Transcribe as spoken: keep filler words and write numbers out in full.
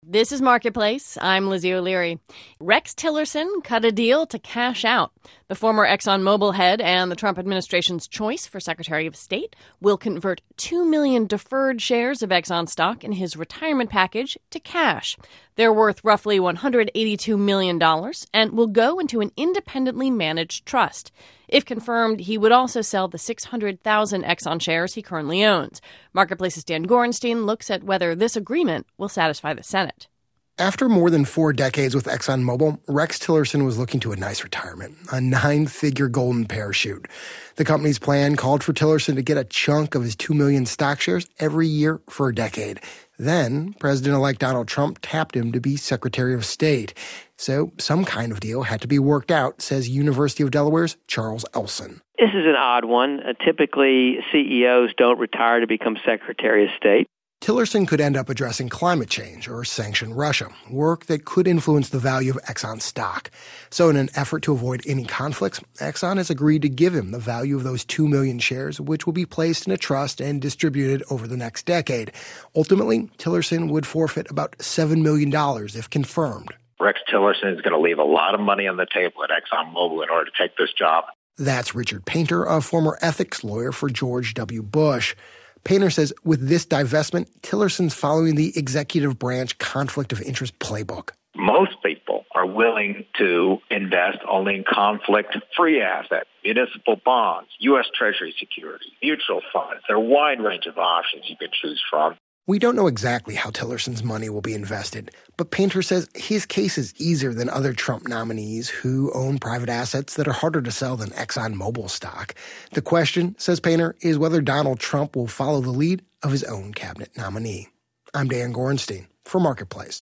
This is Marketplace. I'm Lizzie O'Leary. Rex Tillerson cut a deal to cash out. The former ExxonMobil head and the Trump administration's choice for Secretary of State will convert two million deferred shares of Exxon stock in his retirement package to cash. They're worth roughly one hundred eighty-two million dollars and will go into an independently managed trust. If confirmed, he would also sell the six hundred thousand Exxon shares he currently owns. Marketplace's Dan Gorenstein looks at whether this agreement will satisfy the Senate. After more than four decades with ExxonMobil, Rex Tillerson was looking to a nice retirement, a nine-figure golden parachute. The company's plan called for Tillerson to get a chunk of his two million stock shares every year for a decade. Then, President-elect Donald Trump tapped him to be Secretary of State. So some kind of deal had to be worked out, says University of Delaware's Charles Elson. This is an odd one. Uh, typically, C E Os don't retire to become Secretary of State. Tillerson could end up addressing climate change or sanction Russia, work that could influence the value of Exxon stock. So in an effort to avoid any conflicts, Exxon has agreed to give him the value of those two million shares, which will be placed in a trust and distributed over the next decade. Ultimately, Tillerson would forfeit about seven million dollars if confirmed. Rex Tillerson is going to leave a lot of money on the table at ExxonMobil in order to take this job. That's Richard Painter, a former ethics lawyer for George W. Bush. Painter says with this divestment, Tillerson's following the executive branch conflict of interest playbook. Most people are willing to invest only in conflict-free assets, municipal bonds, U S Treasury securities, mutual funds. There are a wide range of options you can choose from. We don't know exactly how Tillerson's money will be invested, but Painter says his case is easier than other Trump nominees who own private assets that are harder to sell than ExxonMobil stock. The question, says Painter, is whether Donald Trump will follow the lead of his own cabinet nominee. I'm Dan Gorenstein for Marketplace.